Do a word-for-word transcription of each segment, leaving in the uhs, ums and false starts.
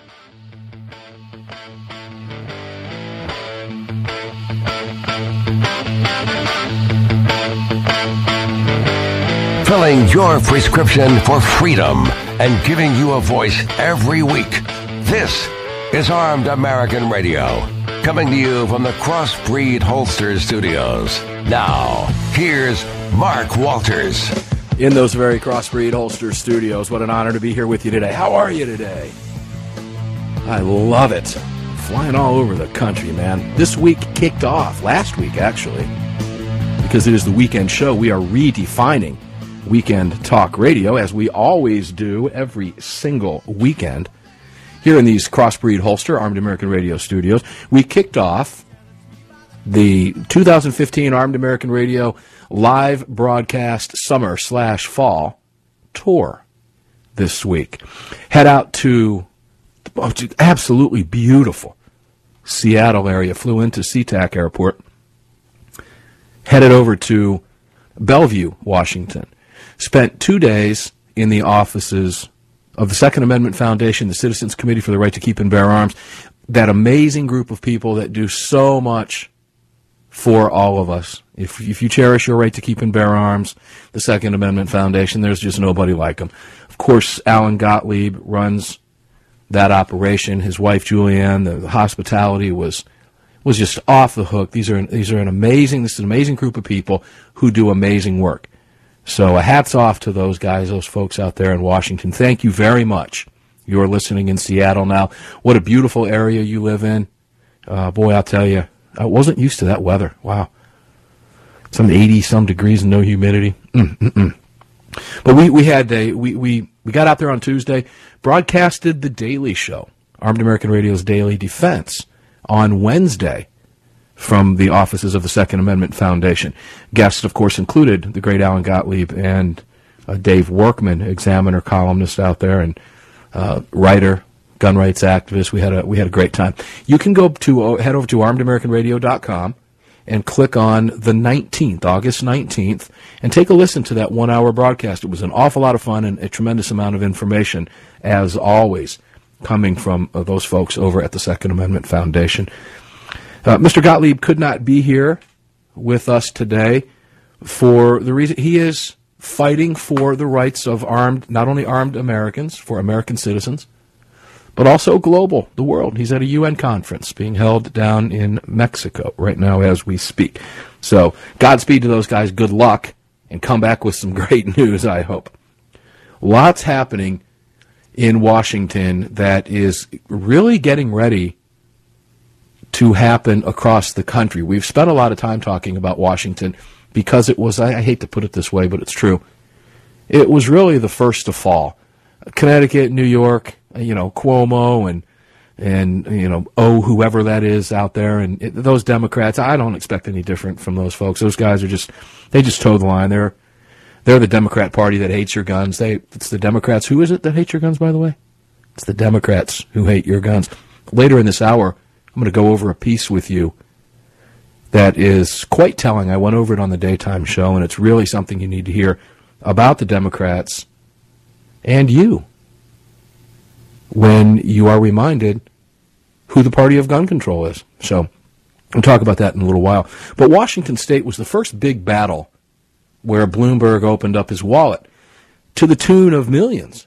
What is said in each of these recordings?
Filling your prescription for freedom and giving you a voice every week. This is Armed American Radio, coming to you from the Crossbreed Holster Studios. Now, here's Mark Walters. In those very Crossbreed Holster Studios, what an honor to be here with you today. How are you today? I love it. Flying all over the country, man. This week kicked off, last week actually, because it is the weekend show. We are redefining weekend talk radio, as we always do every single weekend here in these Crossbreed Holster Armed American Radio studios. We kicked off the two thousand fifteen Armed American Radio live broadcast summer slash fall tour this week. Head out to, oh, absolutely beautiful Seattle area. Flew into SeaTac Airport. Headed over to Bellevue, Washington. Spent two days in the offices of the Second Amendment Foundation, the Citizens Committee for the Right to Keep and Bear Arms, that amazing group of people that do so much for all of us. If, if you cherish your right to keep and bear arms, the Second Amendment Foundation, there's just nobody like them. Of course, Alan Gottlieb runs that operation. His wife, Julianne, the, the hospitality was was just off the hook. These are these are an amazing, this is an amazing group of people who do amazing work. So uh, hats off to those guys, those folks out there in Washington. Thank you very much. You're listening in Seattle now. What a beautiful area you live in. Uh, boy, I'll tell you, I wasn't used to that weather. Wow. Some eighty-some degrees and no humidity. Mm-mm-mm. But we, we had a, we, we, we got out there on Tuesday, broadcasted The Daily Show, Armed American Radio's Daily Defense, on Wednesday, from the offices of the Second Amendment Foundation. Guests, of course, included the great Alan Gottlieb and uh, Dave Workman, Examiner columnist out there, and uh, writer, gun rights activist. We had a we had a great time. You can go to uh, head over to armed american radio dot com and click on the nineteenth, August nineteenth, and take a listen to that one-hour broadcast. It was an awful lot of fun and a tremendous amount of information, as always, coming from uh, those folks over at the Second Amendment Foundation. Uh, Mister Gottlieb could not be here with us today for the reason he is fighting for the rights of armed, not only armed Americans, for American citizens, but also global, the world. He's at a U N conference being held down in Mexico right now as we speak. So Godspeed to those guys. Good luck, and come back with some great news, I hope. Lots happening in Washington that is really getting ready to happen across the country. We've spent a lot of time talking about Washington because it was, I, I hate to put it this way, but it's true, it was really the first to fall. Connecticut, New York, you know, Cuomo and, and you know, oh, whoever that is out there, and it, those Democrats, I don't expect any different from those folks. Those guys are just, they just toe the line. They're, they're the Democrat Party that hates your guns. They, it's the Democrats. Who is it that hate your guns, by the way? It's the Democrats who hate your guns. Later in this hour, I'm going to go over a piece with you that is quite telling. I went over it on the daytime show, and it's really something you need to hear about the Democrats and you when you are reminded who the party of gun control is. So we'll talk about that in a little while. But Washington State was the first big battle where Bloomberg opened up his wallet to the tune of millions.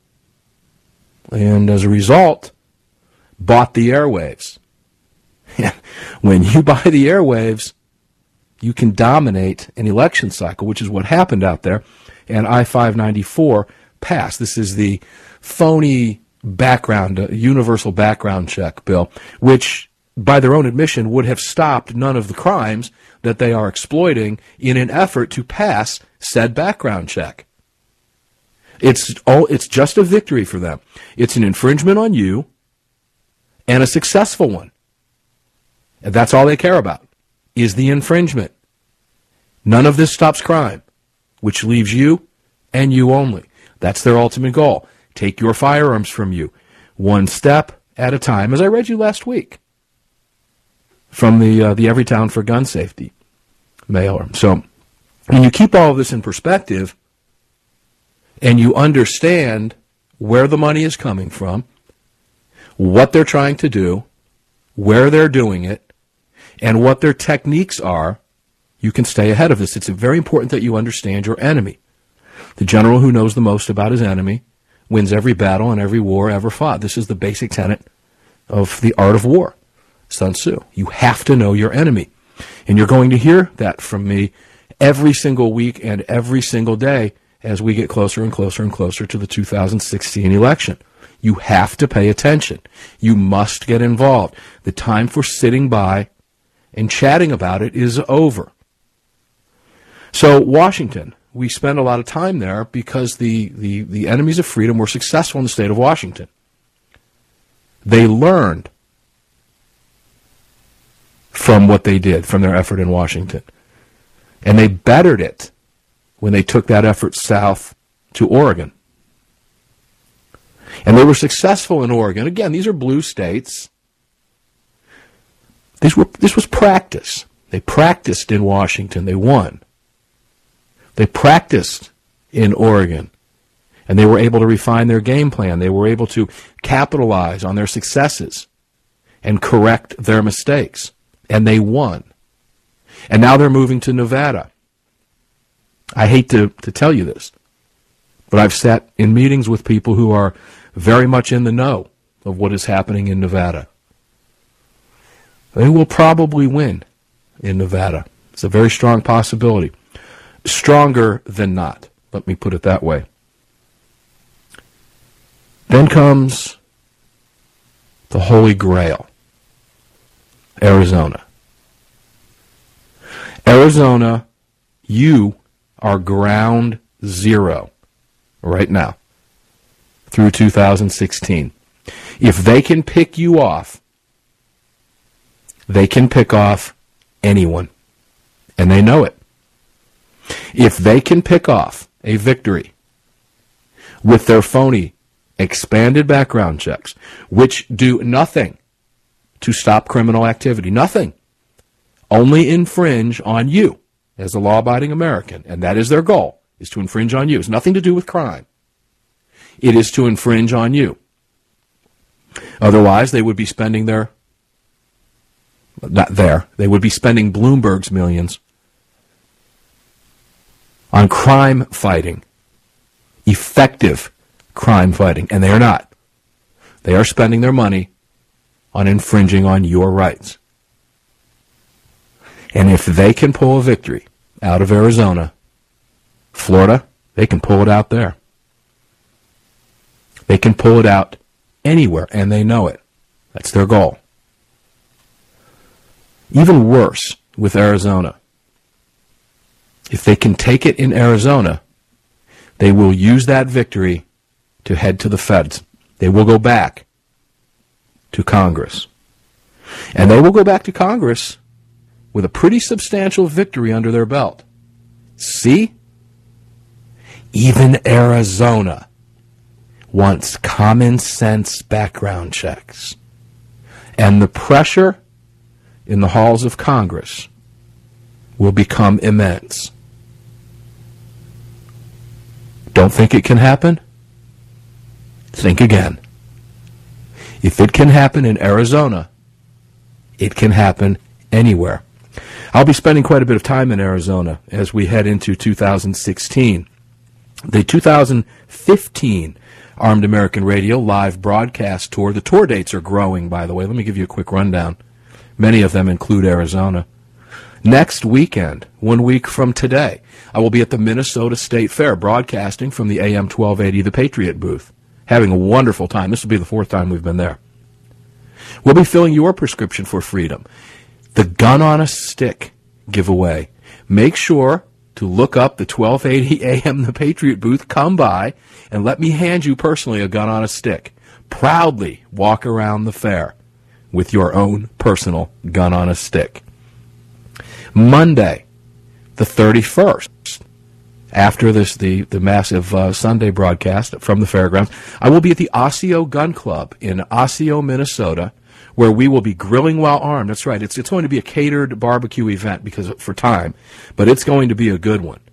And as a result, bought the airwaves. When you buy the airwaves, you can dominate an election cycle, which is what happened out there. And I five ninety-four passed. This is the phony background, uh, universal background check bill, which, by their own admission, would have stopped none of the crimes that they are exploiting in an effort to pass said background check. It's all, it's just a victory for them. It's an infringement on you and a successful one. And that's all they care about, is the infringement. None of this stops crime, which leaves you and you only. That's their ultimate goal. Take your firearms from you, one step at a time, as I read you last week from the uh, the Everytown for Gun Safety mailer. So when you keep all of this in perspective and you understand where the money is coming from, what they're trying to do, where they're doing it, and what their techniques are, you can stay ahead of this. It's very important that you understand your enemy. The general who knows the most about his enemy wins every battle and every war ever fought. This is the basic tenet of the art of war. Sun Tzu. You have to know your enemy. And you're going to hear that from me every single week and every single day as we get closer and closer and closer to the two thousand sixteen election. You have to pay attention. You must get involved. The time for sitting by and chatting about it is over. So Washington, we spend a lot of time there because the, the, the enemies of freedom were successful in the state of Washington. They learned from what they did, from their effort in Washington. And they bettered it when they took that effort south to Oregon. And they were successful in Oregon. Again, these are blue states. These were, this was practice. They practiced in Washington. They won. They practiced in Oregon. And they were able to refine their game plan. They were able to capitalize on their successes and correct their mistakes. And they won. And now they're moving to Nevada. I hate to, to tell you this, but I've sat in meetings with people who are very much in the know of what is happening in Nevada. They will probably win in Nevada. It's a very strong possibility. Stronger than not, let me put it that way. Then comes the Holy Grail, Arizona. Arizona, you are ground zero right now through two thousand sixteen. If they can pick you off, they can pick off anyone, and they know it. If they can pick off a victory with their phony expanded background checks, which do nothing to stop criminal activity, nothing, only infringe on you as a law-abiding American, and that is their goal, is to infringe on you. It's nothing to do with crime. It is to infringe on you. Otherwise, they would be spending their, not there, they would be spending Bloomberg's millions on crime fighting, effective crime fighting, and they are not. They are spending their money on infringing on your rights. And if they can pull a victory out of Arizona, Florida, they can pull it out there. They can pull it out anywhere, and they know it. That's their goal. Even worse with Arizona. If they can take it in Arizona, they will use that victory to head to the feds. They will go back to Congress. And they will go back to Congress with a pretty substantial victory under their belt. See? Even Arizona wants common sense background checks. And the pressure in the halls of Congress will become immense. Don't think it can happen? Think again. If it can happen in Arizona, it can happen anywhere. I'll be spending quite a bit of time in Arizona as we head into two thousand sixteen. The two thousand fifteen Armed American Radio live broadcast tour. The tour dates are growing, by the way. Let me give you a quick rundown. Many of them include Arizona. Next weekend, one week from today, I will be at the Minnesota State Fair broadcasting from the A M twelve eighty The Patriot booth. Having a wonderful time. This will be the fourth time we've been there. We'll be filling your prescription for freedom. The Gun on a Stick giveaway. Make sure to look up the twelve eighty A M The Patriot booth. Come by and let me hand you personally a gun on a stick. Proudly walk around the fair with your own personal gun on a stick. Monday, the thirty-first, after this, the, the massive uh, Sunday broadcast from the fairgrounds, I will be at the Osseo Gun Club in Osseo, Minnesota, where we will be grilling while armed. That's right. It's, it's going to be a catered barbecue event because for time, but it's going to be a good one.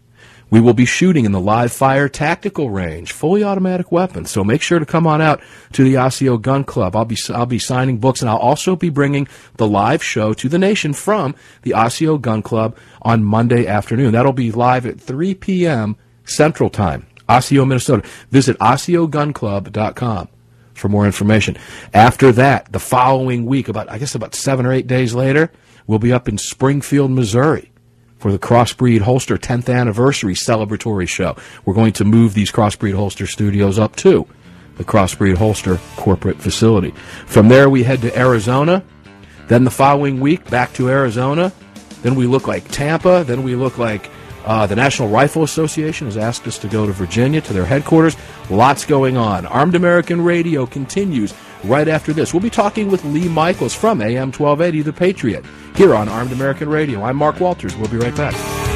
We will be shooting in the live fire tactical range, fully automatic weapons. So make sure to come on out to the Osseo Gun Club. I'll be I'll be signing books, and I'll also be bringing the live show to the nation from the Osseo Gun Club on Monday afternoon. That'll be live at three p.m. Central Time, Osseo, Minnesota. Visit osseo gun club dot com for more information. After that, the following week, about I guess about seven or eight days later, we'll be up in Springfield, Missouri, for the Crossbreed Holster tenth Anniversary Celebratory Show. We're going to move these Crossbreed Holster studios up to the Crossbreed Holster corporate facility. From there, we head to Arizona. Then the following week, back to Arizona. Then we look like Tampa. Then we look like uh, the National Rifle Association has asked us to go to Virginia, to their headquarters. Lots going on. Armed American Radio continues right after this. We'll be talking with Lee Michaels from A M twelve eighty, The Patriot, here on Armed American Radio. I'm Mark Walters. We'll be right back.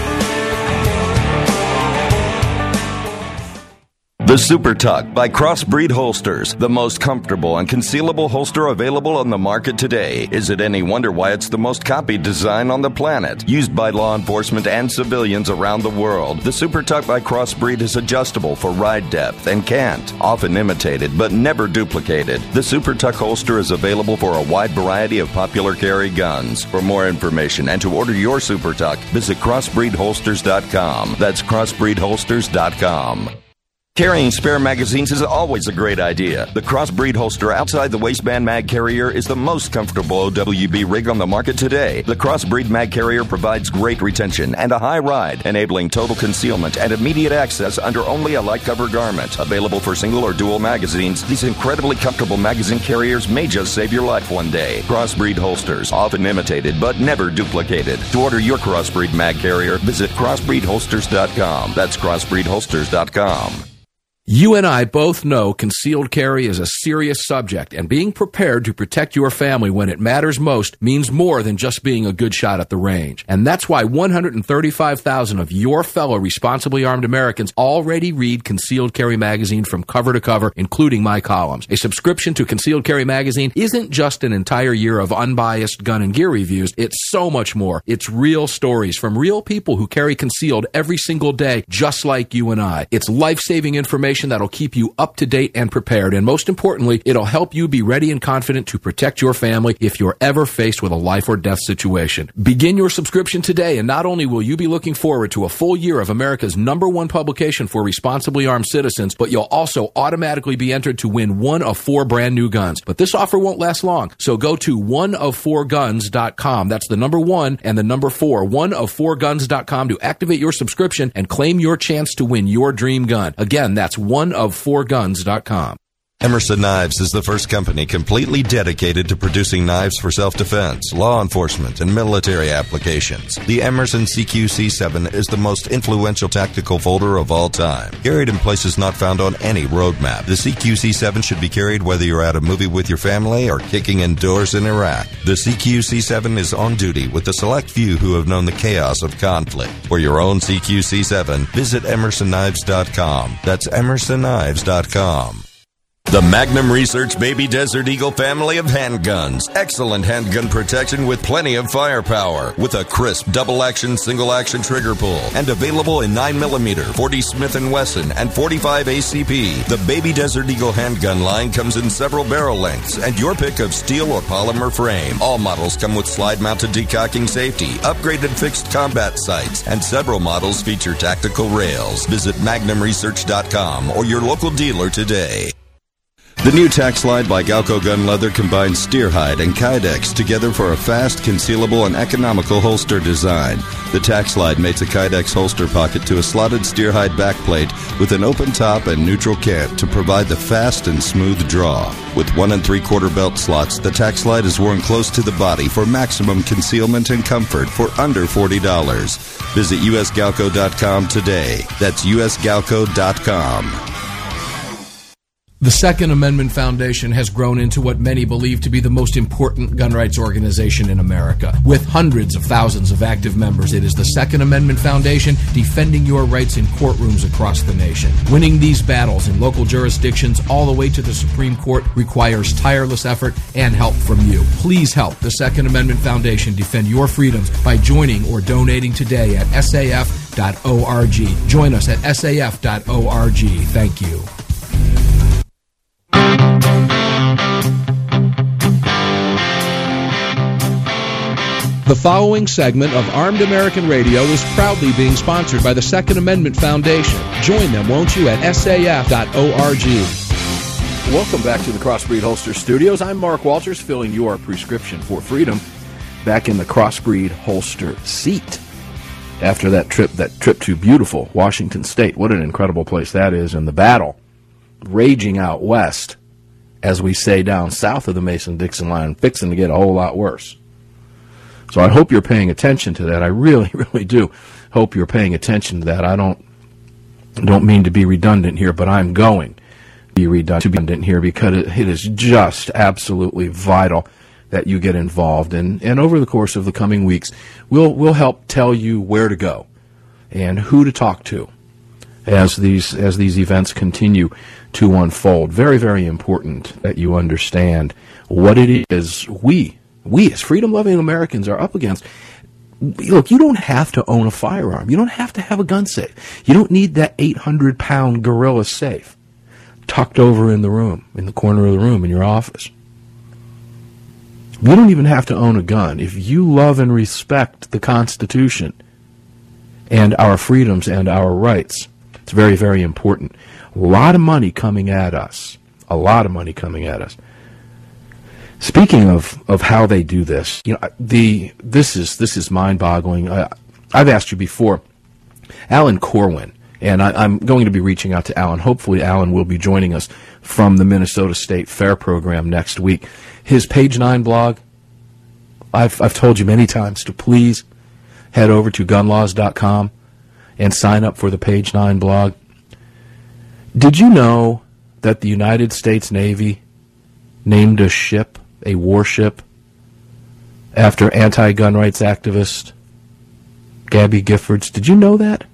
The Super Tuck by Crossbreed Holsters, the most comfortable and concealable holster available on the market today. Is it any wonder why it's the most copied design on the planet? Used by law enforcement and civilians around the world, the Super Tuck by Crossbreed is adjustable for ride depth and cant, often imitated but never duplicated. The Super Tuck holster is available for a wide variety of popular carry guns. For more information and to order your Super Tuck, visit crossbreed holsters dot com. That's crossbreed holsters dot com. Carrying spare magazines is always a great idea. The Crossbreed holster outside the waistband mag carrier is the most comfortable O W B rig on the market today. The Crossbreed mag carrier provides great retention and a high ride, enabling total concealment and immediate access under only a light cover garment. Available for single or dual magazines, these incredibly comfortable magazine carriers may just save your life one day. Crossbreed holsters, often imitated but never duplicated. To order your Crossbreed mag carrier, visit crossbreed holsters dot com. That's crossbreed holsters dot com. You and I both know concealed carry is a serious subject, and being prepared to protect your family when it matters most means more than just being a good shot at the range. And that's why one hundred thirty-five thousand of your fellow responsibly armed Americans already read Concealed Carry Magazine from cover to cover, including my columns. A subscription to Concealed Carry Magazine isn't just an entire year of unbiased gun and gear reviews. It's so much more. It's real stories from real people who carry concealed every single day, just like you and I. It's life-saving information that'll keep you up to date and prepared, and most importantly, it'll help you be ready and confident to protect your family if you're ever faced with a life or death situation. Begin your subscription today, and not only will you be looking forward to a full year of America's number one publication for responsibly armed citizens, but you'll also automatically be entered to win one of four brand new guns. But this offer won't last long, so go to one of four guns dot com. That's the number one and the number four, one of four guns dot com, to activate your subscription and claim your chance to win your dream gun. Again, that's one of four guns dot com. Emerson Knives is the first company completely dedicated to producing knives for self-defense, law enforcement, and military applications. The Emerson C Q C seven is the most influential tactical folder of all time, carried in places not found on any roadmap. The C Q C seven should be carried whether you're at a movie with your family or kicking indoors in Iraq. The C Q C seven is on duty with a select few who have known the chaos of conflict. For your own C Q C seven, visit emerson knives dot com. That's emerson knives dot com. The Magnum Research Baby Desert Eagle family of handguns. Excellent handgun protection with plenty of firepower. With a crisp double-action, single-action trigger pull. And available in nine millimeter, forty Smith and Wesson, and forty-five A C P. The Baby Desert Eagle handgun line comes in several barrel lengths and your pick of steel or polymer frame. All models come with slide-mounted decocking safety, upgraded fixed combat sights, and several models feature tactical rails. Visit magnum research dot com or your local dealer today. The new Tac Slide by Galco Gun Leather combines steer hide and Kydex together for a fast, concealable, and economical holster design. The Tac Slide mates a Kydex holster pocket to a slotted steer hide backplate with an open top and neutral cant to provide the fast and smooth draw. With one and three quarter belt slots, the Tac Slide is worn close to the body for maximum concealment and comfort for under forty dollars. Visit U S galco dot com today. That's U S galco dot com. The Second Amendment Foundation has grown into what many believe to be the most important gun rights organization in America. With hundreds of thousands of active members, it is the Second Amendment Foundation defending your rights in courtrooms across the nation. Winning these battles in local jurisdictions all the way to the Supreme Court requires tireless effort and help from you. Please help the Second Amendment Foundation defend your freedoms by joining or donating today at S A F dot org. Join us at S A F dot org. Thank you. The following segment of Armed American Radio is proudly being sponsored by the Second Amendment Foundation. Join them, won't you, at S A F dot org. Welcome back to the Crossbreed Holster Studios. I'm Mark Walters, filling your prescription for freedom back in the Crossbreed Holster seat after that trip, that trip to beautiful Washington State. What an incredible place that is, and the battle raging out west, as we say down south of the Mason-Dixon line, fixing to get a whole lot worse. So I hope you're paying attention to that. I really, really do hope you're paying attention to that. I don't don't mean to be redundant here, but I'm going to be redundant here because it, it is just absolutely vital that you get involved. And, and over the course of the coming weeks, we'll we'll help tell you where to go and who to talk to as these as these events continue to unfold. Very, very important that you understand what it is we We, as freedom-loving Americans, are up against. Look, you don't have to own a firearm. You don't have to have a gun safe. You don't need that eight hundred pound gorilla safe tucked over in the room, in the corner of the room in your office. You don't even have to own a gun. If you love and respect the Constitution and our freedoms and our rights, it's very, very important. A lot of money coming at us. A lot of money coming at us. Speaking of, of how they do this, you know, the this is this is mind-boggling. Uh, I've asked you before, Alan Corwin, and I, I'm going to be reaching out to Alan. Hopefully, Alan will be joining us from the Minnesota State Fair program next week. His Page Nine blog, I've I've told you many times to please head over to gun laws dot com and sign up for the Page Nine blog. Did you know that the United States Navy named a ship, a warship, after anti-gun rights activist Gabby Giffords? Did you know that?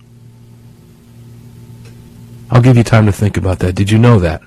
I'll give you time to think about that. Did you know that?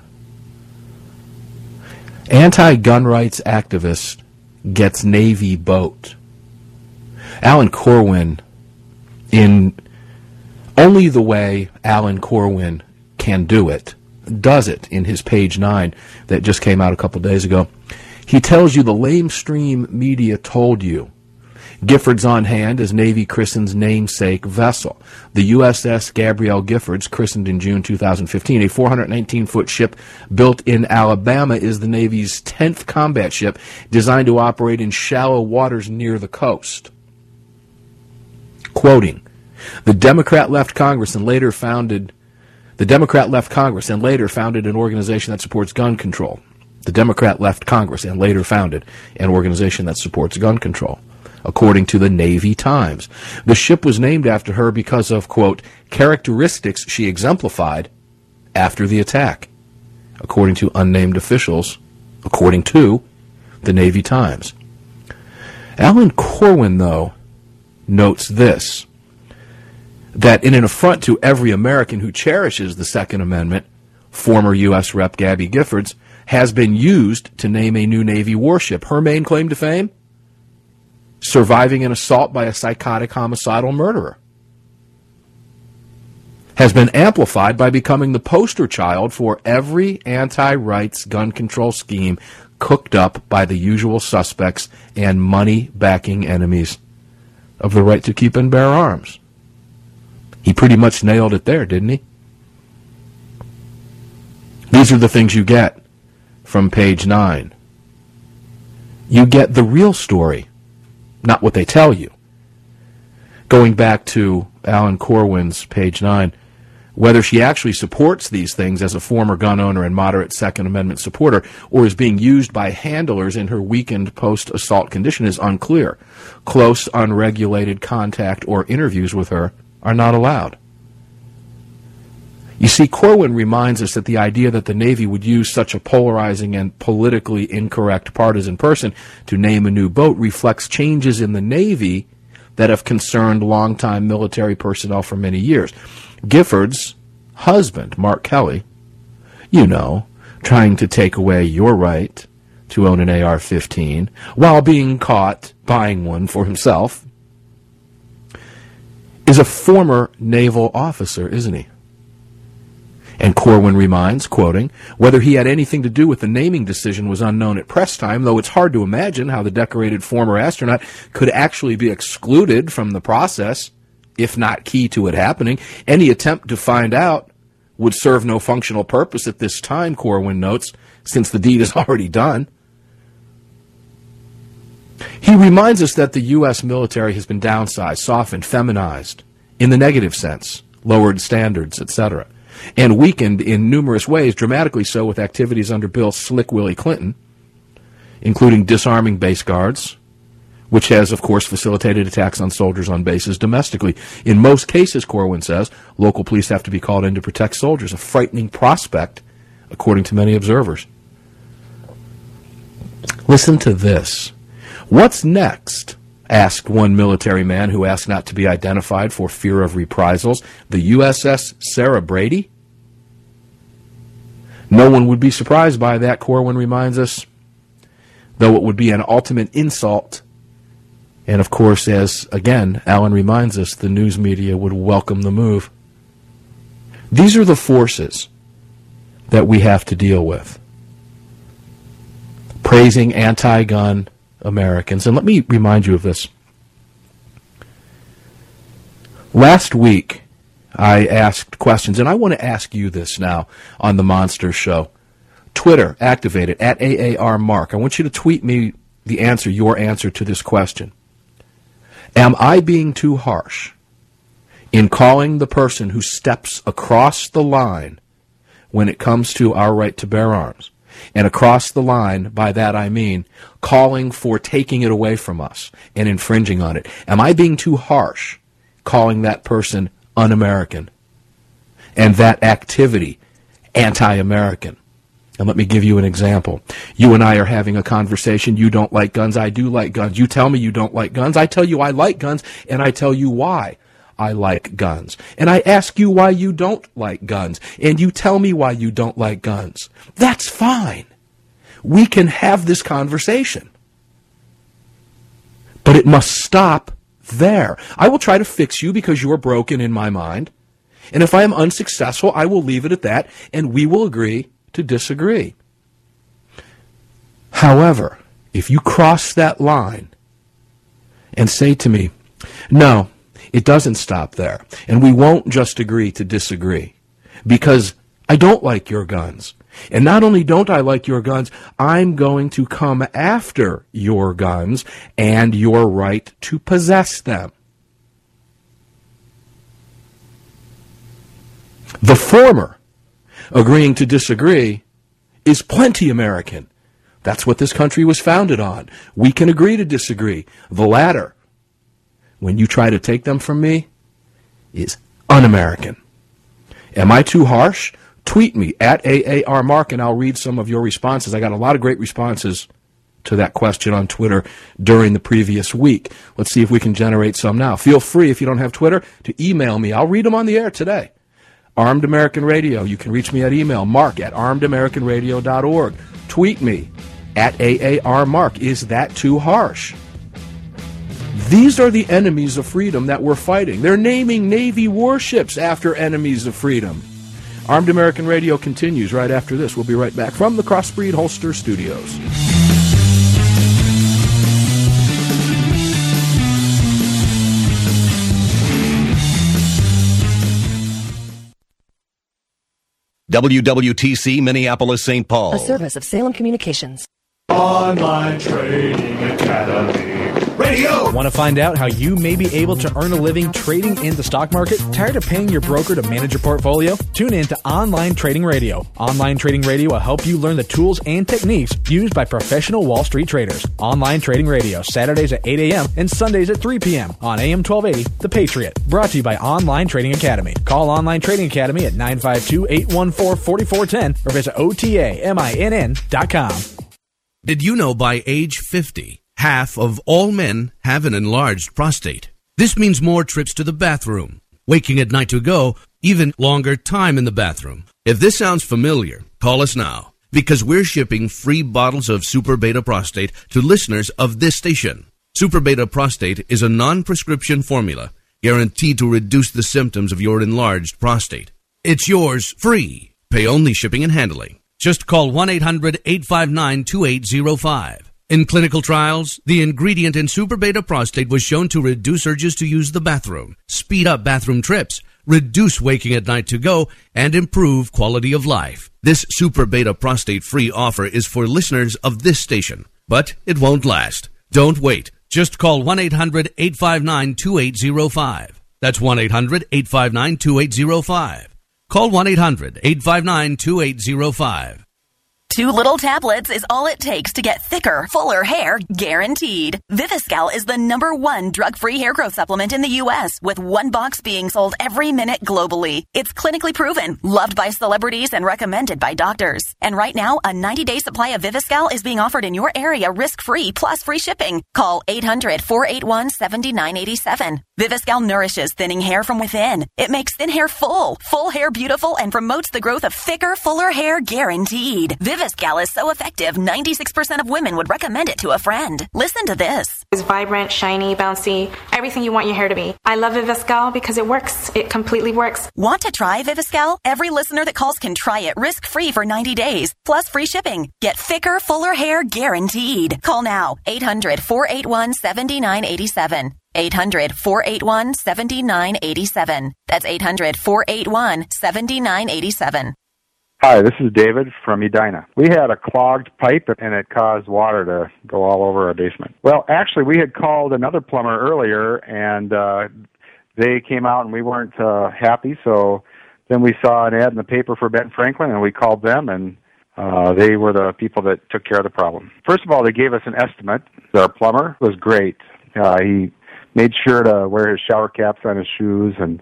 Anti-gun rights activist gets Navy boat. Alan Corwin, in only the way Alan Corwin can do it, does it in his Page Nine that just came out a couple days ago. He tells you the lamestream media told you. Giffords on hand as Navy christens namesake vessel. The U S S Gabrielle Giffords, christened in June two thousand fifteen, a four hundred nineteen foot ship built in Alabama, is the Navy's tenth combat ship designed to operate in shallow waters near the coast. Quoting, the Democrat left Congress and later founded The Democrat left Congress and later founded an organization that supports gun control. The Democrat left Congress and later founded an organization that supports gun control, according to the Navy Times. The ship was named after her because of, quote, characteristics she exemplified after the attack, according to unnamed officials, according to the Navy Times. Alan Corwin, though, notes this, that in an affront to every American who cherishes the Second Amendment, former U S Rep Gabby Giffords has been used to name a new Navy warship. Her main claim to fame? Surviving an assault by a psychotic homicidal murderer. Has been amplified by becoming the poster child for every anti-rights gun control scheme cooked up by the usual suspects and money-backing enemies of the right to keep and bear arms. He pretty much nailed it there, didn't he? These are the things you get from Page Nine. You get the real story, not what they tell you. Going back to Alan Corwin's Page Nine, whether she actually supports these things as a former gun owner and moderate Second Amendment supporter or is being used by handlers in her weakened post-assault condition is unclear. Close, unregulated contact or interviews with her are not allowed. You see, Corwin reminds us that the idea that the Navy would use such a polarizing and politically incorrect partisan person to name a new boat reflects changes in the Navy that have concerned longtime military personnel for many years. Giffords' husband, Mark Kelly, you know, trying to take away your right to own an A R fifteen while being caught buying one for himself, is a former naval officer, isn't he? And Corwin reminds, quoting, whether he had anything to do with the naming decision was unknown at press time, though it's hard to imagine how the decorated former astronaut could actually be excluded from the process, if not key to it happening. Any attempt to find out would serve no functional purpose at this time, Corwin notes, since the deed is already done. He reminds us that the U S military has been downsized, softened, feminized, in the negative sense, lowered standards, et cetera, and weakened in numerous ways, dramatically so with activities under Bill Slick Willie Clinton, including disarming base guards, which has, of course, facilitated attacks on soldiers on bases domestically. In most cases, Corwin says, local police have to be called in to protect soldiers, a frightening prospect, according to many observers. Listen to this. What's next? Asked one military man who asked not to be identified for fear of reprisals. The U S S Sarah Brady? No one would be surprised by that, Corwin reminds us, though it would be an ultimate insult. And, of course, as, again, Alan reminds us, the news media would welcome the move. These are the forces that we have to deal with. Praising anti-gun Americans. And let me remind you of this. Last week, I asked questions, and I want to ask you this now on the Monster Show. Twitter, activate it, at A A R Mark. I want you to tweet me the answer, your answer to this question. Am I being too harsh in calling the person who steps across the line when it comes to our right to bear arms? And across the line, by that I mean calling for taking it away from us and infringing on it. Am I being too harsh calling that person un-American and that activity anti-American? And let me give you an example. You and I are having a conversation. You don't like guns. I do like guns. You tell me you don't like guns. I tell you I like guns, and I tell you why I like guns. And I ask you why you don't like guns, and you tell me why you don't like guns. That's fine. We can have this conversation. But it must stop there. I will try to fix you because you're broken in my mind. And if I am unsuccessful, I will leave it at that, and we will agree to disagree. However, if you cross that line and say to me, no, it doesn't stop there, and we won't just agree to disagree, because I don't like your guns, and not only don't I like your guns, I'm going to come after your guns and your right to possess them. The former, agreeing to disagree, is plenty American. That's what this country was founded on. We can agree to disagree. The latter, when you try to take them from me, is un-American. Am I too harsh? Tweet me at A A R Mark, and I'll read some of your responses. I got a lot of great responses to that question on Twitter during the previous week. Let's see if we can generate some now. Feel free, if you don't have Twitter, to email me. I'll read them on the air today. Armed American Radio. You can reach me at email, mark at armed american radio dot org. Tweet me at A A R Mark. Is that too harsh? These are the enemies of freedom that we're fighting. They're naming Navy warships after enemies of freedom. Armed American Radio continues right after this. We'll be right back from the Crossbreed Holster Studios. W W T C Minneapolis Saint Paul. A service of Salem Communications. Online Trading Academy Radio. Want to find out how you may be able to earn a living trading in the stock market? Tired of paying your broker to manage your portfolio? Tune in to Online Trading Radio. Online Trading Radio will help you learn the tools and techniques used by professional Wall Street traders. Online Trading Radio, Saturdays at eight a.m. and Sundays at three p.m. on A M twelve eighty, The Patriot. Brought to you by Online Trading Academy. Call Online Trading Academy at nine five two, eight one four, four four one zero or visit O T A M I N N dot com. Did you know by age fifty, half of all men have an enlarged prostate? This means more trips to the bathroom, waking at night to go, even longer time in the bathroom. If this sounds familiar, call us now, because we're shipping free bottles of Super Beta Prostate to listeners of this station. Super Beta Prostate is a non-prescription formula guaranteed to reduce the symptoms of your enlarged prostate. It's yours free. Pay only shipping and handling. Just call one eight hundred eight five nine two eight zero five. In clinical trials, the ingredient in Super Beta Prostate was shown to reduce urges to use the bathroom, speed up bathroom trips, reduce waking at night to go, and improve quality of life. This Super Beta Prostate free offer is for listeners of this station, but it won't last. Don't wait. Just call one eight hundred eight five nine two eight zero five. That's one eight hundred eight five nine two eight zero five. Call one eight hundred eight five nine two eight zero five. Two little tablets is all it takes to get thicker, fuller hair, guaranteed. Viviscal is the number one drug-free hair growth supplement in the U S, with one box being sold every minute globally. It's clinically proven, loved by celebrities, and recommended by doctors. And right now, a ninety-day supply of Viviscal is being offered in your area risk-free plus free shipping. Call eight hundred four eight one seven nine eight seven. Viviscal nourishes thinning hair from within. It makes thin hair full, full hair beautiful, and promotes the growth of thicker, fuller hair guaranteed. Viviscal is so effective, ninety-six percent of women would recommend it to a friend. Listen to this. It's vibrant, shiny, bouncy, everything you want your hair to be. I love Viviscal because it works. It completely works. Want to try Viviscal? Every listener that calls can try it risk-free for ninety days, plus free shipping. Get thicker, fuller hair guaranteed. Call now, eight hundred four eight one seven nine eight seven. eight hundred four eight one seven nine eight seven. That's eight hundred four eight one seven nine eight seven. Hi, this is David from Edina. We had a clogged pipe and it caused water to go all over our basement. Well, actually, we had called another plumber earlier and uh, they came out and we weren't uh, happy, so then we saw an ad in the paper for Ben Franklin and we called them and uh, they were the people that took care of the problem. First of all, they gave us an estimate. Our plumber was great. Uh, he made sure to wear his shower caps on his shoes and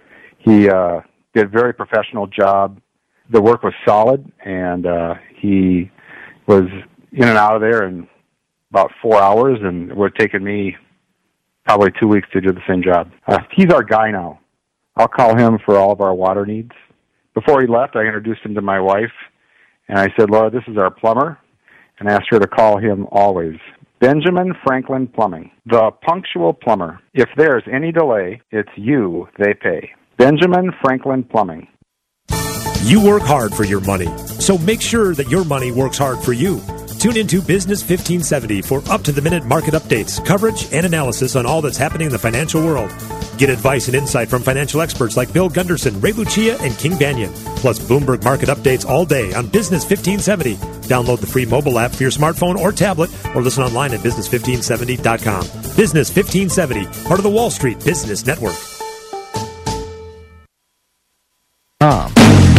he uh, did a very professional job. The work was solid, and uh, he was in and out of there in about four hours, and it would have taken me probably two weeks to do the same job. Uh, he's our guy now. I'll call him for all of our water needs. Before he left, I introduced him to my wife, and I said, Laura, this is our plumber, and asked her to call him always. Benjamin Franklin Plumbing, the punctual plumber. If there's any delay, it's you they pay. Benjamin Franklin Plumbing. You work hard for your money, so make sure that your money works hard for you. Tune into Business fifteen seventy for up-to-the-minute market updates, coverage, and analysis on all that's happening in the financial world. Get advice and insight from financial experts like Bill Gunderson, Ray Lucia, and King Banyan. Plus Bloomberg market updates all day on Business fifteen seventy. Download the free mobile app for your smartphone or tablet, or listen online at business fifteen seventy dot com. Business fifteen seventy, part of the Wall Street Business Network. Um.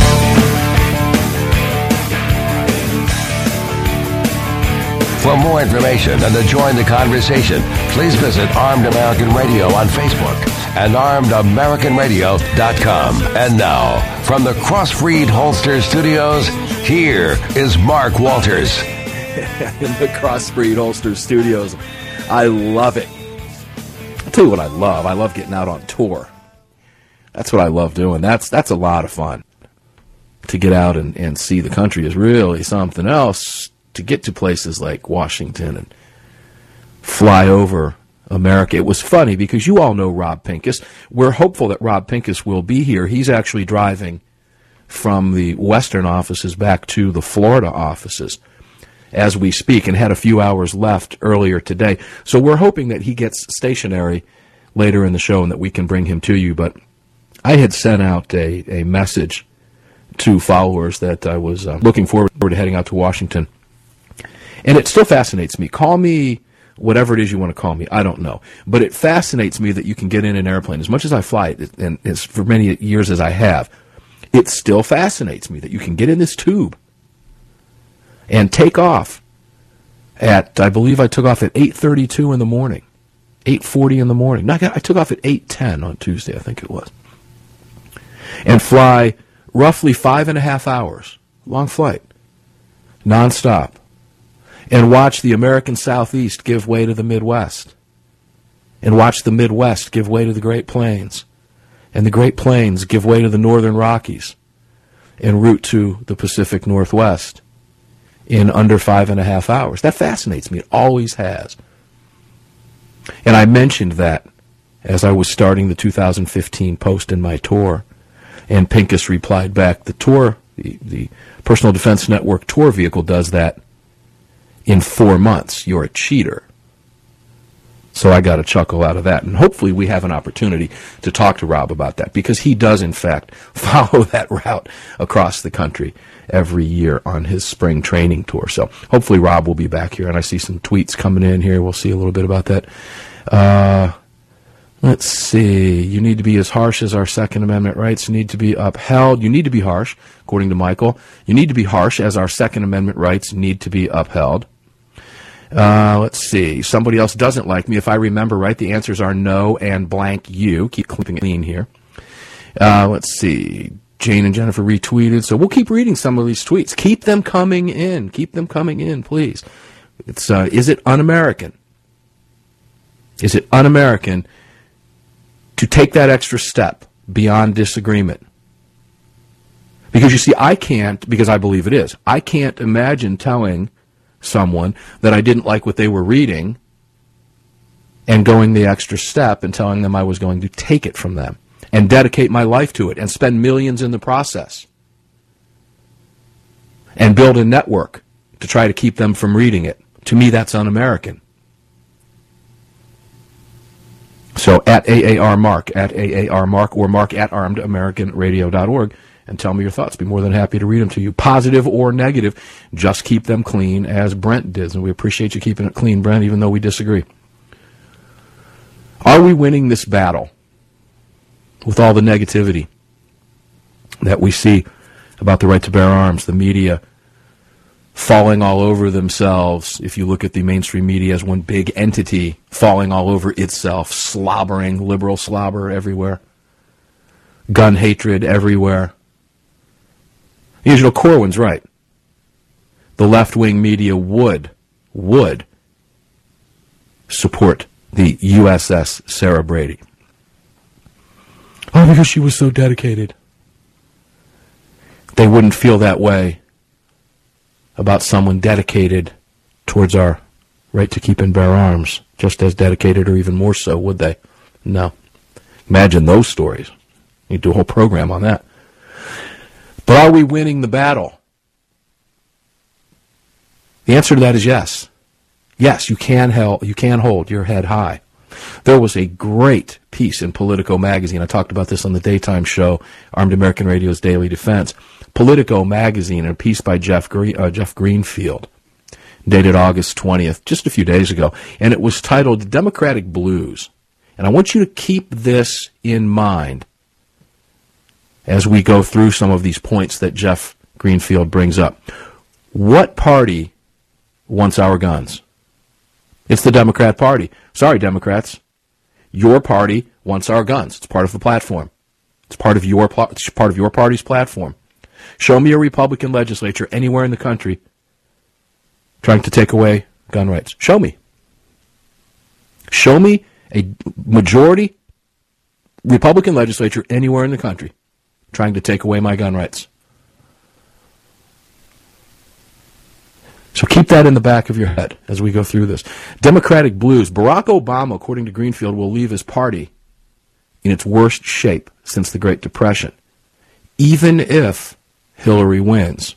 For more information and to join the conversation, please visit Armed American Radio on Facebook and armed american radio dot com. And now, from the Crossbreed Holster Studios, here is Mark Walters. In the Crossbreed Holster Studios. I love it. I'll tell you what I love. I love getting out on tour. That's what I love doing. That's that's a lot of fun. To get out and, and see the country is really something else. To get to places like Washington and fly over America. It was funny because you all know Rob Pincus. We're hopeful that Rob Pincus will be here. He's actually driving from the Western offices back to the Florida offices as we speak and had a few hours left earlier today. So we're hoping that he gets stationary later in the show and that we can bring him to you. But I had sent out a, a message to followers that I was uh, looking forward to heading out to Washington. And it still fascinates me. Call me whatever it is you want to call me. I don't know. But it fascinates me that you can get in an airplane. As much as I fly it, and as for many years as I have, it still fascinates me that you can get in this tube and take off at, I believe I took off at eight thirty-two in the morning, eight forty in the morning. No, I took off at eight ten on Tuesday, I think it was, and fly roughly five and a half hours, long flight, nonstop. And watch the American Southeast give way to the Midwest. And watch the Midwest give way to the Great Plains. And the Great Plains give way to the Northern Rockies. En route to the Pacific Northwest in under five and a half hours. That fascinates me. It always has. And I mentioned that as I was starting the two thousand fifteen post in my tour. And Pincus replied back, the tour, the, the Personal Defense Network tour vehicle does that in four months. You're a cheater. So I got a chuckle out of that. And hopefully we have an opportunity to talk to Rob about that, because he does, in fact, follow that route across the country every year on his spring training tour. So hopefully Rob will be back here. And I see some tweets coming in here. We'll see a little bit about that. Uh, let's see. You need to be as harsh as our Second Amendment rights need to be upheld. You need to be harsh, according to Michael. You need to be harsh as our Second Amendment rights need to be upheld. Uh, let's see. Somebody else doesn't like me. If I remember right, the answers are no and blank you. Keep clipping it clean here. Uh, let's see. Jane and Jennifer retweeted. So we'll keep reading some of these tweets. Keep them coming in. Keep them coming in, please. It's uh, is it un-American? Is it un-American to take that extra step beyond disagreement? Because you see, I can't, because I believe it is, I can't imagine telling someone that I didn't like what they were reading and going the extra step and telling them I was going to take it from them and dedicate my life to it and spend millions in the process and build a network to try to keep them from reading it. To me, that's un-American. So at A A R Mark, at A A R Mark, or Mark at armed american radio dot org, and tell me your thoughts. Be more than happy to read them to you, positive or negative. Just keep them clean, as Brent did. And we appreciate you keeping it clean, Brent, even though we disagree. Are we winning this battle with all the negativity that we see about the right to bear arms, the media falling all over themselves? If you look at the mainstream media as one big entity falling all over itself, slobbering, liberal slobber everywhere, gun hatred everywhere. You know, Corwin's right. The left-wing media would, would support the U S S Sarah Brady. Oh, because she was so dedicated. They wouldn't feel that way about someone dedicated towards our right to keep and bear arms, just as dedicated or even more so, would they? No. Imagine those stories. You do a whole program on that. But are we winning the battle? The answer to that is yes. Yes, you can hel- you can hold your head high. There was a great piece in Politico magazine. I talked about this on the daytime show, Armed American Radio's Daily Defense. Politico magazine, a piece by Jeff Gre- uh, Jeff Greenfield, dated August twentieth, just a few days ago, and it was titled Democratic Blues. And I want you to keep this in mind as we go through some of these points that Jeff Greenfield brings up. What party wants our guns? It's the Democrat Party. Sorry, Democrats. Your party wants our guns. It's part of the platform. It's part of your pl- it's part of your party's platform. Show me a Republican legislature anywhere in the country trying to take away gun rights. Show me. Show me a majority Republican legislature anywhere in the country trying to take away my gun rights. So keep that in the back of your head as we go through this. Democratic Blues. Barack Obama, according to Greenfield, will leave his party in its worst shape since the Great Depression, even if Hillary wins.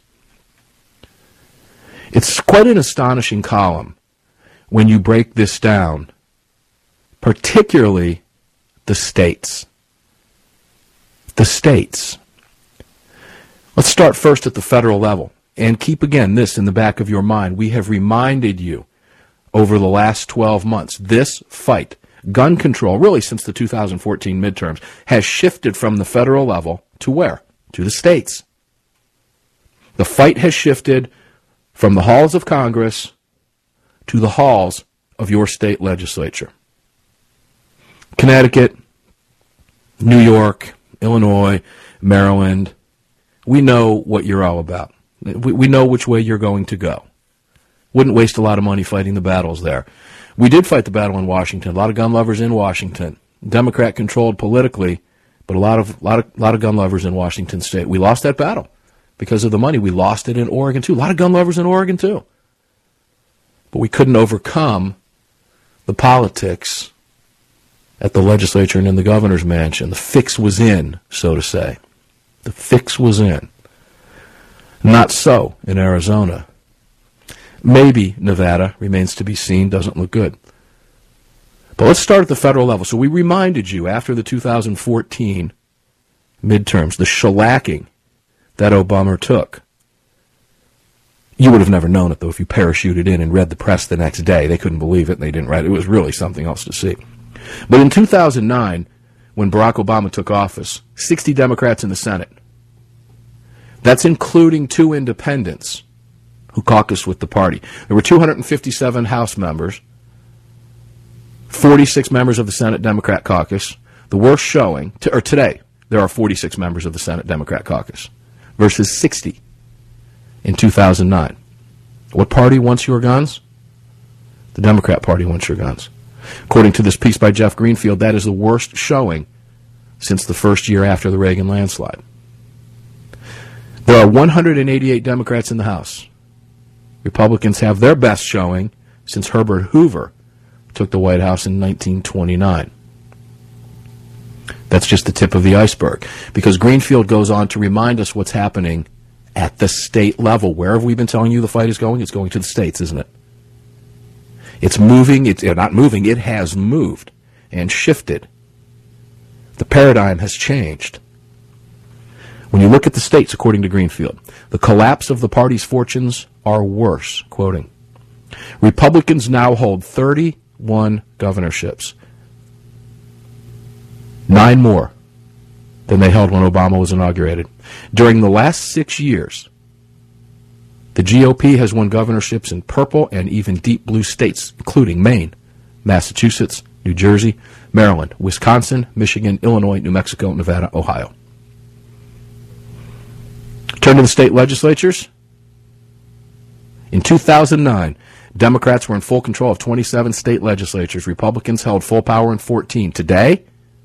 It's quite an astonishing column when you break this down, particularly the states. The states. Let's start first at the federal level. And keep, again, this in the back of your mind. We have reminded you over the last twelve months, this fight, gun control, really since the two thousand fourteen midterms, has shifted from the federal level to where? To the states. The fight has shifted from the halls of Congress to the halls of your state legislature. Connecticut, New York, Illinois, Maryland, we know what you're all about. We, we know which way you're going to go. Wouldn't waste a lot of money fighting the battles there. We did fight the battle in Washington. A lot of gun lovers in Washington. Democrat controlled politically, but a lot of lot of lot of gun lovers in Washington State. We lost that battle because of the money. We lost it in Oregon too. A lot of gun lovers in Oregon too. But we couldn't overcome the politics at the legislature and in the governor's mansion. The fix was in, so to say. The fix was in. Not so in Arizona. Maybe Nevada, remains to be seen, doesn't look good. But let's start at the federal level. So we reminded you after the two thousand fourteen midterms, the shellacking that Obama took. You would have never known it, though, if you parachuted in and read the press the next day. They couldn't believe it, and they didn't write it. It was really something else to see. But in two thousand nine, when Barack Obama took office, sixty Democrats in the Senate. That's including two independents who caucused with the party. There were two hundred fifty-seven House members, forty-six members of the Senate Democrat caucus. The worst showing, to, or today, there are forty-six members of the Senate Democrat caucus versus sixty in two thousand nine. What party wants your guns? The Democrat Party wants your guns. According to this piece by Jeff Greenfield, that is the worst showing since the first year after the Reagan landslide. There are one hundred eighty-eight Democrats in the House. Republicans have their best showing since Herbert Hoover took the White House in nineteen twenty-nine. That's just the tip of the iceberg, because Greenfield goes on to remind us what's happening at the state level. Where have we been telling you the fight is going? It's going to the states, isn't it? It's moving. It's not moving. It has moved and shifted. The paradigm has changed. When you look at the states, according to Greenfield, the collapse of the party's fortunes are worse. Quoting, Republicans now hold thirty-one governorships, nine more than they held when Obama was inaugurated. During the last six years, the G O P has won governorships in purple and even deep blue states, including Maine, Massachusetts, New Jersey, Maryland, Wisconsin, Michigan, Illinois, New Mexico, Nevada, Ohio. Turn to the state legislatures. In two thousand nine, Democrats were in full control of twenty-seven state legislatures. Republicans held full power in fourteen. Today,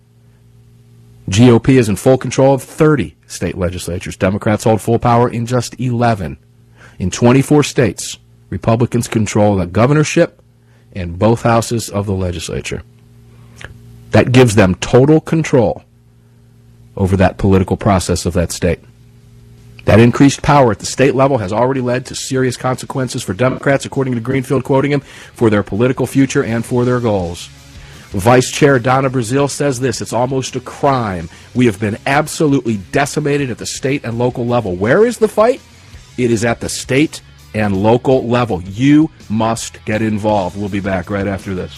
G O P is in full control of thirty state legislatures. Democrats hold full power in just eleven. In twenty-four states, Republicans control the governorship and both houses of the legislature. That gives them total control over that political process of that state. That increased power at the state level has already led to serious consequences for Democrats, according to Greenfield, quoting him, for their political future and for their goals. Vice Chair Donna Brazile says this: it's almost a crime. We have been absolutely decimated at the state and local level. Where is the fight? It is at the state and local level. You must get involved. We'll be back right after this.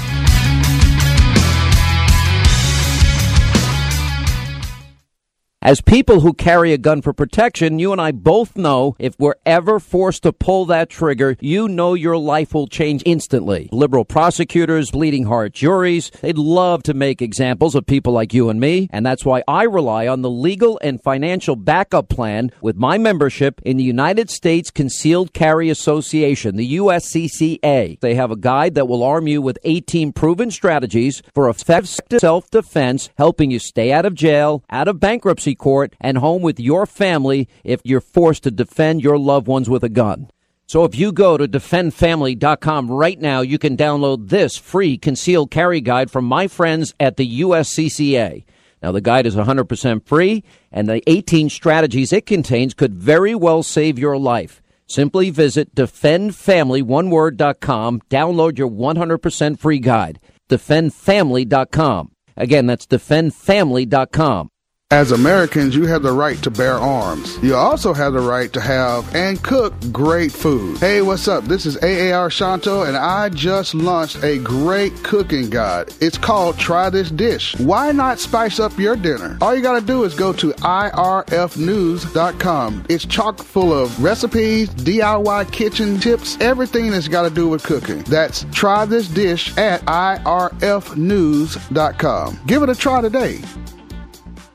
As people who carry a gun for protection, you and I both know if we're ever forced to pull that trigger, you know your life will change instantly. Liberal prosecutors, bleeding heart juries, they'd love to make examples of people like you and me, and that's why I rely on the legal and financial backup plan with my membership in the United States Concealed Carry Association, the U S C C A. They have a guide that will arm you with eighteen proven strategies for effective self-defense, helping you stay out of jail, out of bankruptcy court, and home with your family if you're forced to defend your loved ones with a gun. So if you go to defend family dot com right now, you can download this free concealed carry guide from my friends at the U S C C A. Now, the guide is one hundred percent free, and the eighteen strategies it contains could very well save your life. Simply visit defend family one word dot com, download your one hundred percent free guide. defend family dot com. Again, that's defend family dot com. As Americans, you have the right to bear arms. You also have the right to have and cook great food. Hey, what's up? This is A A R Shanto, and I just launched a great cooking guide. It's called Try This Dish. Why not spice up your dinner? All you got to do is go to I R F news dot com. It's chock full of recipes, D I Y kitchen tips, everything that's got to do with cooking. That's Try This Dish at I R F news dot com. Give it a try today.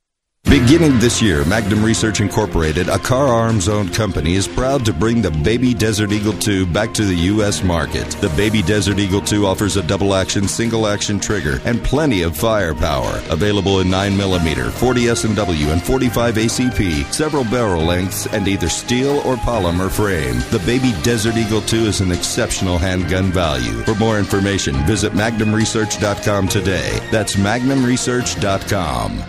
Beginning this year, Magnum Research Incorporated, a Car Arms-owned company, is proud to bring the Baby Desert Eagle two back to the U S market. The Baby Desert Eagle two offers a double-action, single-action trigger and plenty of firepower. Available in nine millimeter, forty S and W, and forty-five A C P, several barrel lengths, and either steel or polymer frame. The Baby Desert Eagle two is an exceptional handgun value. For more information, visit magnum research dot com today. That's magnum research dot com.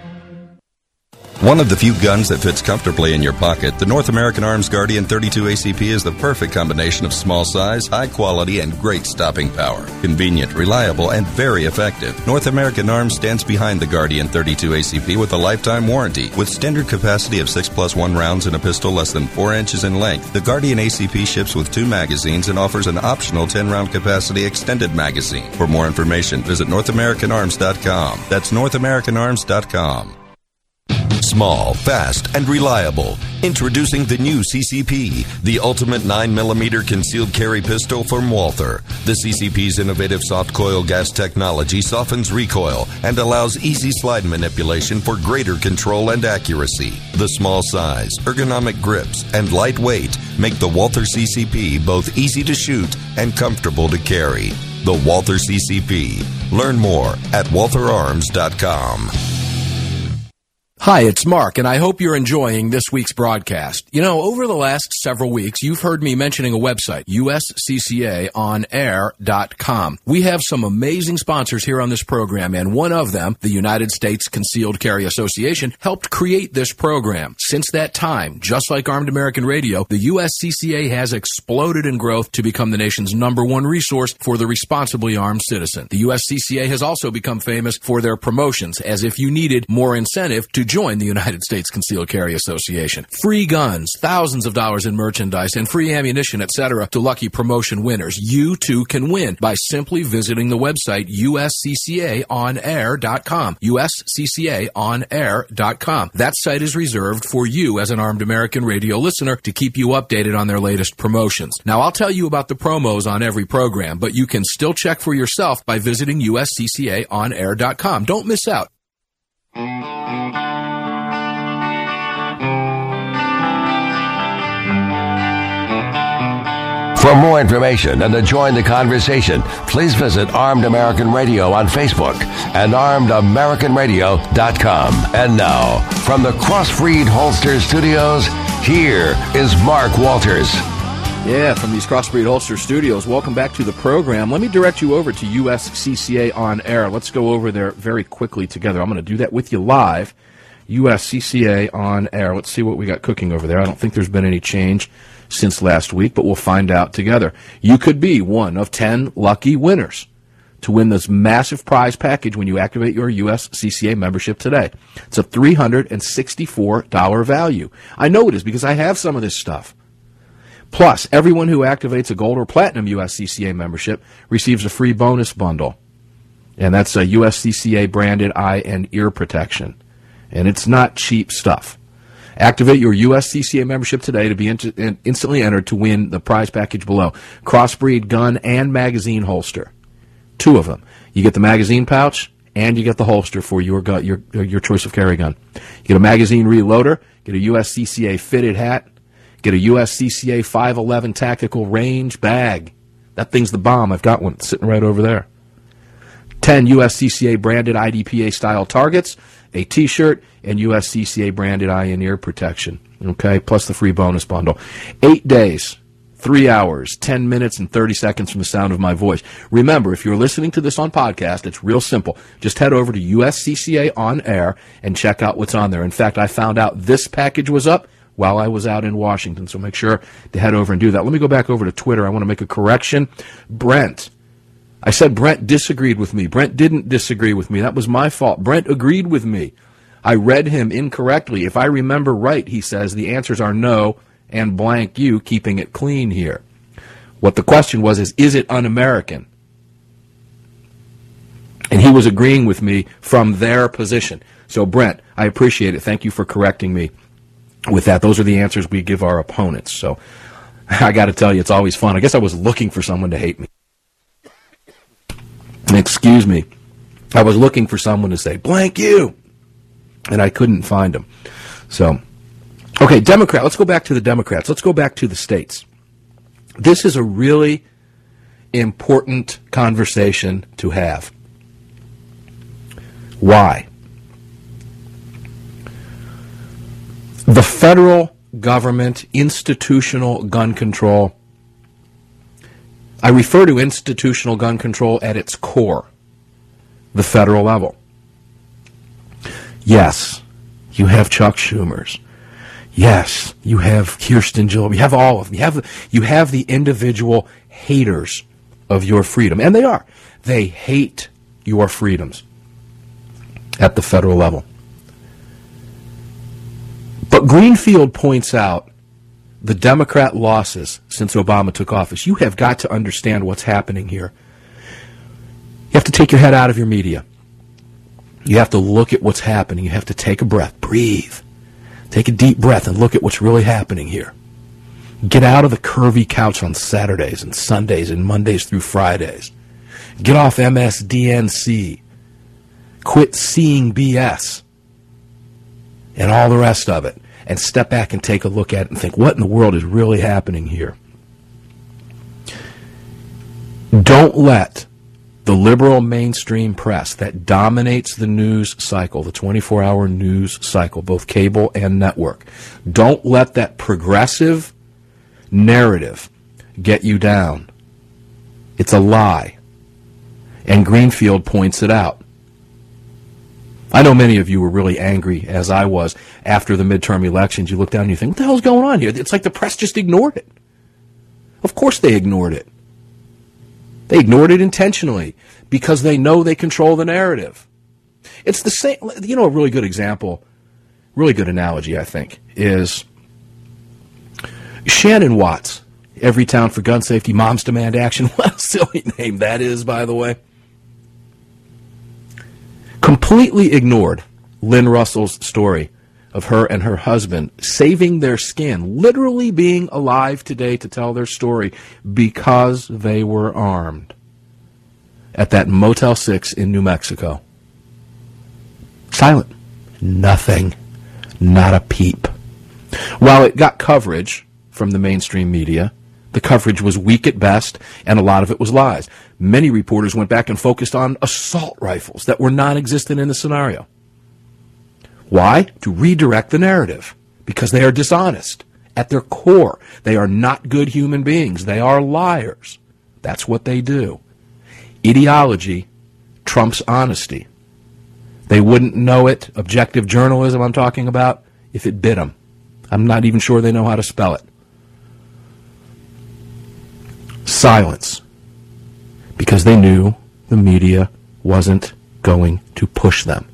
One of the few guns that fits comfortably in your pocket, the North American Arms Guardian thirty-two A C P is the perfect combination of small size, high quality, and great stopping power. Convenient, reliable, and very effective. North American Arms stands behind the Guardian thirty-two A C P with a lifetime warranty. With standard capacity of six plus one rounds in a pistol less than four inches in length, the Guardian A C P ships with two magazines and offers an optional ten round capacity extended magazine. For more information, visit north american arms dot com. That's north american arms dot com. Small, fast, and reliable. Introducing the new C C P, the ultimate nine millimeter concealed carry pistol from Walther. The C C P's innovative soft coil gas technology softens recoil and allows easy slide manipulation for greater control and accuracy. The small size, ergonomic grips, and light weight make the Walther C C P both easy to shoot and comfortable to carry. The Walther C C P. Learn more at walther arms dot com. Hi, it's Mark, and I hope you're enjoying this week's broadcast. You know, over the last several weeks, you've heard me mentioning a website, U S C C A on air dot com. We have some amazing sponsors here on this program, and one of them, the United States Concealed Carry Association, helped create this program. Since that time, just like Armed American Radio, the U S C C A has exploded in growth to become the nation's number one resource for the responsibly armed citizen. The U S C C A has also become famous for their promotions, as if you needed more incentive to join the United States Concealed Carry Association. Free guns, thousands of dollars in merchandise, and free ammunition, et cetera to lucky promotion winners. You too can win by simply visiting the website U S C C A on air dot com. U S C C A on air dot com. That site is reserved for you as an Armed American Radio listener to keep you updated on their latest promotions. Now, I'll tell you about the promos on every program, but you can still check for yourself by visiting U S C C A on air dot com. Don't miss out. For more information and to join the conversation, please visit Armed American Radio on Facebook and armed american radio dot com. And now, from the Crossbreed Holster Studios, here is Mark Walters. Yeah, from these Crossbreed Holster Studios, welcome back to the program. Let me direct you over to U S C C A on air. Let's go over there very quickly together. I'm going to do that with you live. U S C C A on air. Let's see what we got cooking over there. I don't think there's been any change since last week, but we'll find out together. You could be one of ten lucky winners to win this massive prize package when you activate your U S C C A membership today. It's a three hundred sixty-four dollars value. I know it is because I have some of this stuff. Plus, everyone who activates a gold or platinum U S C C A membership receives a free bonus bundle. And that's a U S C C A branded eye and ear protection. And it's not cheap stuff. Activate your U S C C A membership today to be in- in- instantly entered to win the prize package below. Crossbreed gun and magazine holster. Two of them. You get the magazine pouch and you get the holster for your gun, your your choice of carry gun. You get a magazine reloader, get a U S C C A fitted hat, get a U S C C A five eleven tactical range bag. That thing's the bomb. I've got one. It's sitting right over there. ten U S C C A branded I D P A style targets, a T-shirt, and U S C C A branded eye and ear protection. Okay, plus the free bonus bundle. Eight days, three hours, ten minutes, and thirty seconds from the sound of my voice. Remember, if you're listening to this on podcast, it's real simple. Just head over to U S C C A on air and check out what's on there. In fact, I found out this package was up while I was out in Washington, so make sure to head over and do that. Let me go back over to Twitter. I want to make a correction. Brent. I said Brent disagreed with me. Brent didn't disagree with me. That was my fault. Brent agreed with me. I read him incorrectly. If I remember right, he says, the answers are no and blank you, keeping it clean here. What the question was is, is it un-American? And he was agreeing with me from their position. So, Brent, I appreciate it. Thank you for correcting me with that. Those are the answers we give our opponents. So, I got to tell you, it's always fun. I guess I was looking for someone to hate me. Excuse me. I was looking for someone to say, blank you. and I couldn't find them. So, okay, Democrat. Let's go back to the Democrats. Let's go back to the states. This is a really important conversation to have. Why? The federal government, institutional gun control. I refer to institutional gun control at its core, the federal level. Yes, you have Chuck Schumer's. Yes, you have Kirsten Gillibrand. You have all of them. You have, you have the individual haters of your freedom. And they are. They hate your freedoms at the federal level. But Greenfield points out the Democrat losses since Obama took office. You have got to understand what's happening here. You have to take your head out of your media. You have to look at what's happening. You have to take a breath, breathe. Take a deep breath and look at what's really happening here. Get out of the curvy couch on Saturdays and Sundays and Mondays through Fridays. Get off M S D N C. Quit seeing B S and all the rest of it, and step back and take a look at it and think, what in the world is really happening here? Don't let the liberal mainstream press that dominates the news cycle, the twenty-four hour news cycle, both cable and network, don't let that progressive narrative get you down. It's a lie. And Greenfield points it out. I know many of you were really angry, as I was, after the midterm elections. You look down and you think, what the hell's going on here? It's like the press just ignored it. Of course they ignored it. They ignored it intentionally because they know they control the narrative. It's the same, you know, a really good example, really good analogy, I think, is Shannon Watts, Everytown for Gun Safety, Moms Demand Action. What a silly name that is, by the way. Completely ignored Lynn Russell's story of her and her husband saving their skin, literally being alive today to tell their story because they were armed at that Motel six in New Mexico. Silent. Nothing. Not a peep. While it got coverage from the mainstream media, the coverage was weak at best, and a lot of it was lies. Many reporters went back and focused on assault rifles that were non-existent in the scenario. Why? To redirect the narrative. Because they are dishonest. At their core, they are not good human beings. They are liars. That's what they do. Ideology trumps honesty. They wouldn't know it, objective journalism I'm talking about, if it bit them. I'm not even sure they know how to spell it. Silence. Because they knew the media wasn't going to push them.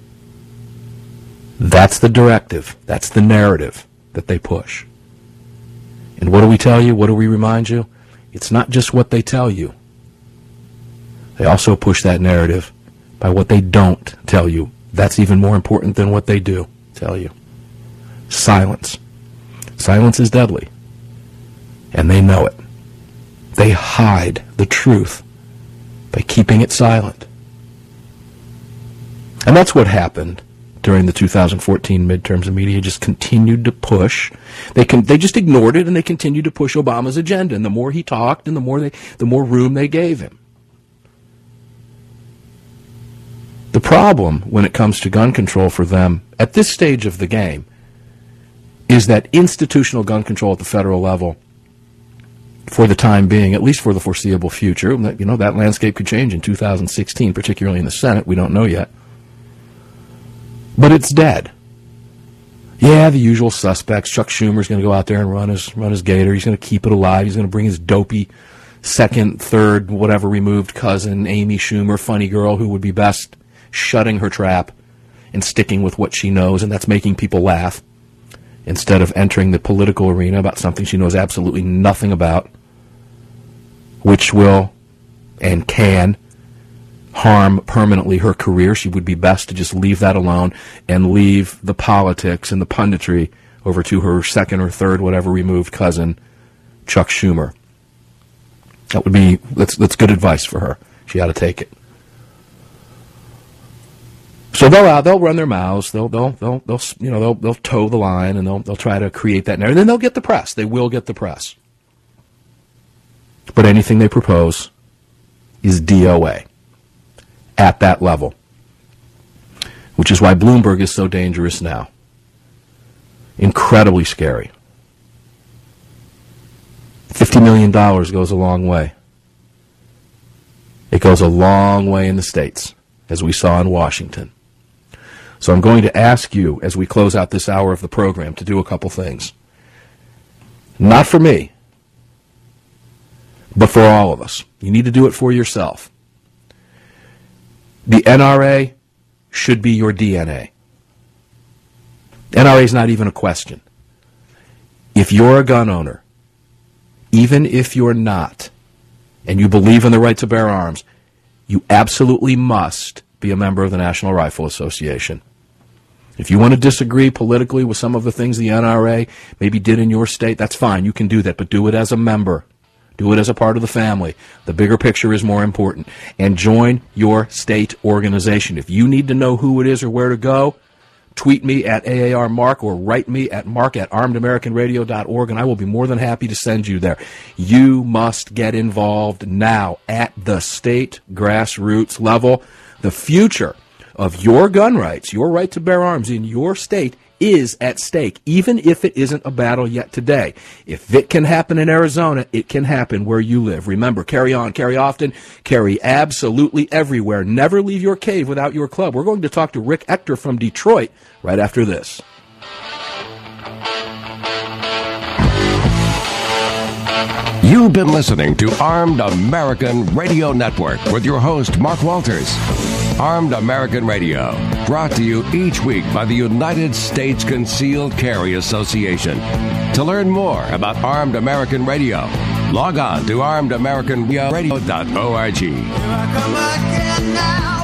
That's the directive. That's the narrative that they push. And what do we tell you? What do we remind you? It's not just what they tell you. They also push that narrative by what they don't tell you. That's even more important than what they do tell you. Silence. Silence is deadly. And they know it. They hide the truth by keeping it silent. And that's what happened during the two thousand fourteen midterms. The media just continued to push. They can, they just ignored it, and they continued to push Obama's agenda. And the more he talked, and the more they, the more room they gave him. The problem when it comes to gun control for them at this stage of the game is that institutional gun control at the federal level, for the time being, at least for the foreseeable future, you know, that landscape could change in two thousand sixteen, particularly in the Senate. We don't know yet. But it's dead. Yeah, the usual suspects. Chuck Schumer's going to go out there and run his run his gator. He's going to keep it alive. He's going to bring his dopey second, third, whatever removed cousin, Amy Schumer, funny girl who would be best shutting her trap and sticking with what she knows, and that's making people laugh, instead of entering the political arena about something she knows absolutely nothing about, which will and can harm permanently her career. She would be best to just leave that alone and leave the politics and the punditry over to her second or third, whatever removed cousin, Chuck Schumer. That would be, that's, that's good advice for her. She ought to take it. So they'll uh, they'll run their mouths. They'll they'll they'll they'll you know they'll they'll toe the line, and they'll they'll try to create that narrative. Then they'll get the press. They will get the press. But anything they propose is D O A at that level, which is why Bloomberg is so dangerous now. Incredibly scary. Fifty million dollars goes a long way. It goes a long way in the States, as we saw in Washington. So I'm going to ask you, as we close out this hour of the program, to do a couple things. Not for me, but for all of us. You need to do it for yourself. The N R A should be your D N A. N R A is not even a question. If you're a gun owner, even if you're not, and you believe in the right to bear arms, you absolutely must be a member of the National Rifle Association. If you want to disagree politically with some of the things the N R A maybe did in your state, that's fine. You can do that, but do it as a member. Do it as a part of the family. The bigger picture is more important. And join your state organization. If you need to know who it is or where to go, tweet me at A A R Mark or write me at mark at armed american radio dot org, and I will be more than happy to send you there. You must get involved now at the state grassroots level. The future of your gun rights, your right to bear arms in your state, is at stake, even if it isn't a battle yet today. If it can happen in Arizona, it can happen where you live. Remember, carry on, carry often, carry absolutely everywhere. Never leave your cave without your club. We're going to talk to Rick Ector from Detroit right after this. You've been listening to Armed American Radio Network with your host, Mark Walters. Armed American Radio, brought to you each week by the United States Concealed Carry Association. To learn more about Armed American Radio, log on to armed american radio dot org. Here I come again now.